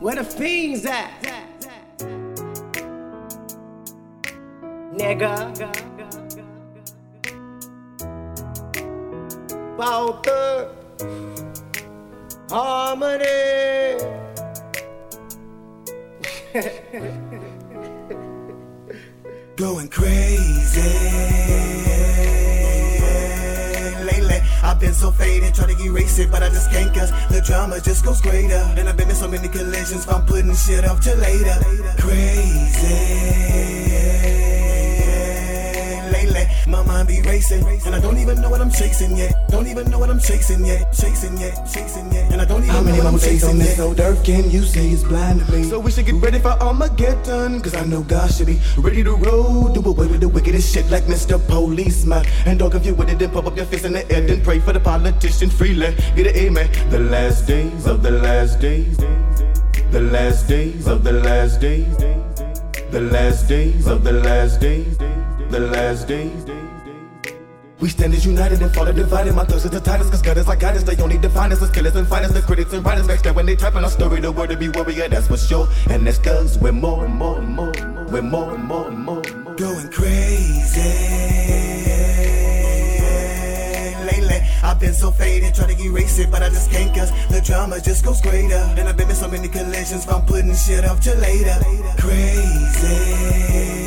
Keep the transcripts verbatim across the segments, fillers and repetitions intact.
Where the fiends at? Nigga. About the harmony. Going crazy. Lately, I've been so faded, trying to erase it, but I just can't, cause the drama just goes greater. And I've been in so many collisions, I'm putting shit off till later. Crazy. Lately, my mind be racing, and I don't even know what I'm chasing yet. Don't even know what I'm chasing yet. Chasing yet, chasing yet, and I don't even know what I'm chasing yet. So Durf game you say is blind to me. So we should get ready for Armageddon, cause I know God should be ready to roll. Do away with the wickedest shit like Mister Policeman. And don't confuse with it, then pop up your fist in the air, then pray for the politician freely. Get an amen. The last days of the last days. The last days of the last days. The last days of the last days. The last days. We stand as united and fall divided. My thirst is the tightest, cause God is like guidance. They only define us as killers and fighters. The critics and writers backstab when they typing our story. The word to be warrior, that's for sure. And that's cause we're more and more and more. We're more and more and more. Going crazy. Lately, I've been so faded, trying to erase it, but I just can't, cause the drama just goes greater. And I've been in so many collisions, I'm putting shit off till later. Crazy.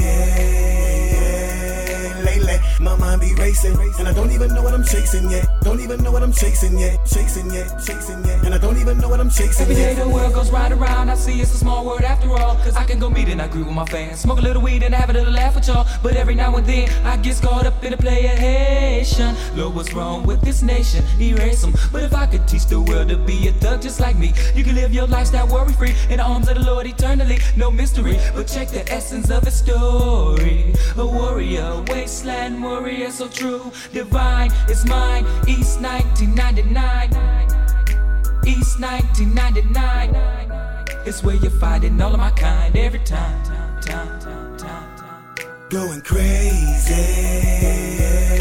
Lately, my mind be racing, and I don't even know what I'm chasing yet. Don't even know what I'm chasing yet. Chasing yet, chasing yet, and I don't even know what I'm chasing Every yet. day the world goes right around, I see it's a small world after all. Cause I can go meet and I agree with my fans. Smoke a little weed and have a little laugh with y'all. But every now and then I get caught up in a playation. Lord, what's wrong with this nation? Erase them. But if I could teach the world to be a thug just like me, you can live your lifestyle worry free in the arms of the Lord eternally. No mystery, but check the essence of his story. A warrior, wasteland warrior, so true, divine, it's mine. East nineteen ninety-nine. East nineteen ninety-nine. It's where you're fighting all of my kind every time. time, time, time, time, time. Going crazy.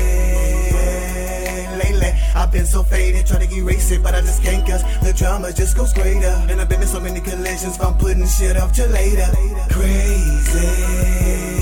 Lately, I've been so faded, trying to erase it, but I just can't, cause the drama just goes greater. And I've been in so many collisions, I'm putting shit off till later. Crazy.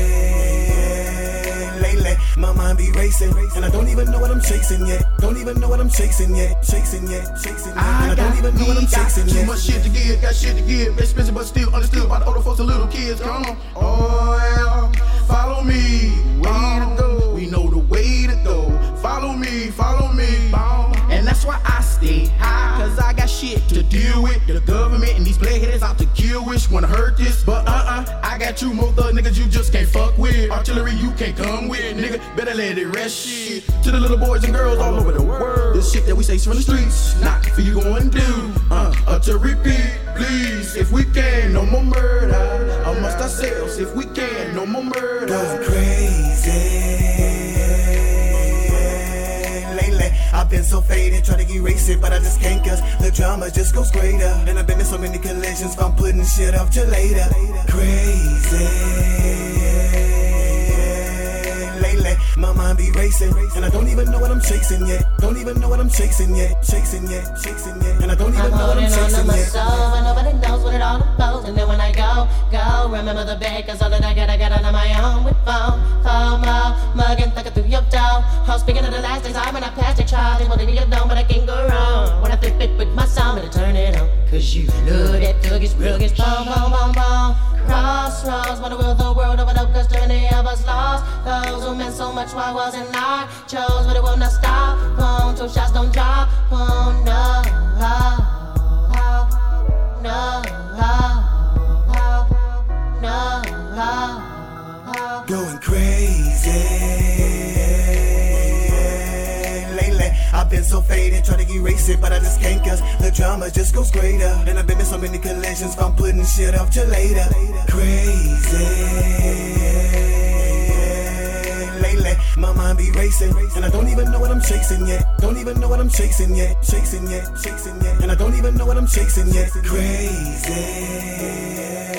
Lately, my mind be racing, and I don't even know what I'm chasing yet. Don't even know what I'm chasing yet. Chasing yet, chasing yet, and I don't even know what I'm chasing yet. Too much shit to give, got shit to give. Expensive but still understood by the older folks and little kids. Come on, oh yeah, follow me, way to go. We know the way to go. Follow me, follow me, and that's why I stay high, cause I got shit to deal with. The government and these playheads out to kill, wish wanna hurt this, but uh-uh, I got two more thug niggas you just can't fuck with. Artillery you can't come with, nigga, better let it rest shit. To the little boys and girls all over the world, this shit that we say from the streets, not for you go and do, uh, uh to repeat, please, if we can, no more murder, amongst ourselves, if we can, no more murder. Going crazy. I've been so faded, trying to erase it, but I just can't, cause the drama just goes greater. And I've been in so many collisions, I'm putting shit off till later. Crazy. Lately, my mind be racing, and I don't even know what I'm chasing yet. Don't even know what I'm chasing yet. Chasing yet, chasing yet, and I don't even know what I'm chasing yet. Soul, but nobody knows what it all about. And then when I go, go, remember the bag, cause all that I got, I got on my own with phone, FOMO, mugging, thugging through your door. Oh, speaking of the last days, I'm in a plastic child. They wanted to get known, but I can't go wrong. When I flip it with my sound, better turn it on. Cause you know that thuggish, ruggish, boom, boom, boom, boom. Crossroads, what the world, the world overdub, cause too many of us lost. Those who meant so much, why wasn't I? Chose, but it will not stop. Boom, two shots don't drop. Boom, no, no, no, no. Going crazy. I've been so faded, trying to erase it, but I just can't, cause the drama just goes greater. And I've been in so many collisions, I'm putting shit off till later. Crazy. Lately, my mind be racing, and I don't even know what I'm chasing yet. Don't even know what I'm chasing yet. Chasing yet, chasing yet, and I don't even know what I'm chasing yet. Crazy.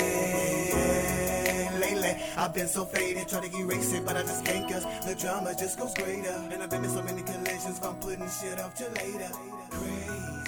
I've been so faded, trying to erase it, but I just can't, cause the drama just goes greater. And I've been in so many collisions, I'm putting shit off till later. Crazy.